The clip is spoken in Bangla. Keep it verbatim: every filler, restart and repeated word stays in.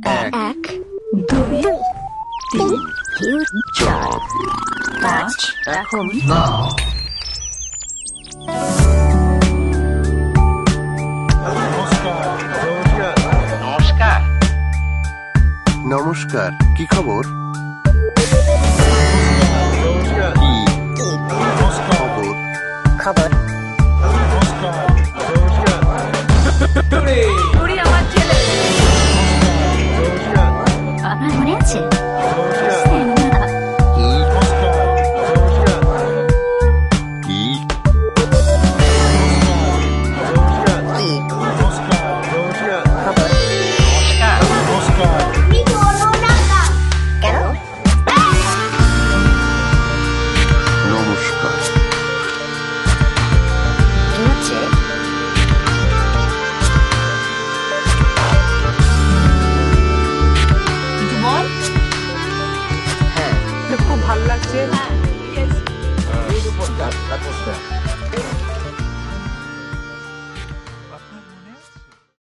এক দুই তিন চার পাঁচ এখন নমস্কার। নমস্কার, কি খবর? খবর আপনার মনে আছে? খুব ভালো লাগছে। হ্যাঁ